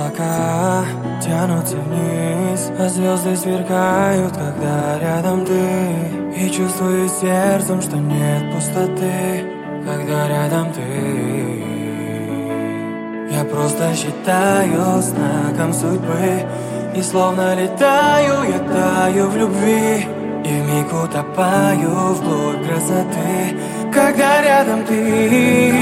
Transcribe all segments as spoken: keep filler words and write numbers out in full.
Облака тянутся вниз, а звезды сверкают, когда рядом ты. И чувствую сердцем, что нет пустоты, когда рядом ты. Я просто считаю знаком судьбы, и словно летаю, я таю в любви, и вмиг утопаю вглубь красоты, когда рядом ты.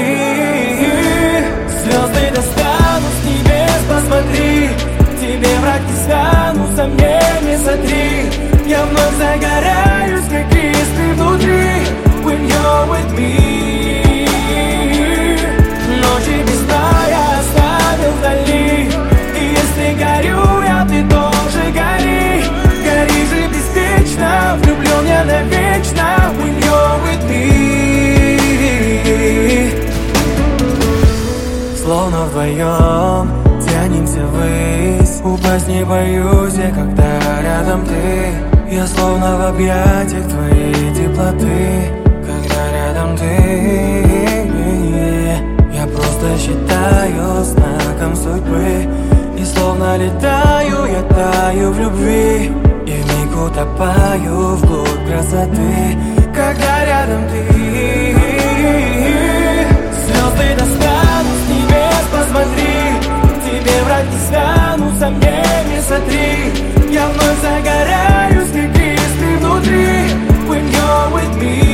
Звезды достану с небес, посмотри, тебе враг не стану, сомнений сотри. Я вновь загораюсь, как искры внутри, when you're with me. Ночи без сна я оставил вдали, и если горю я, ты тоже гори. Гори же беспечно, влюблен я навечно, when you're with me. Словно вдвоем тянемся ввысь, упасть не боюсь я, когда рядом ты. Я словно в объятиях твоей теплоты, когда рядом ты. Я просто считаю знаком судьбы, и словно летаю, я таю в любви, и вмиг утопаю вглубь красоты, когда рядом ты. Звезды достану с небес, посмотри, тебе враг не стану, сомнений сотри. Я вновь загораюсь, как искры внутри, when you're with me.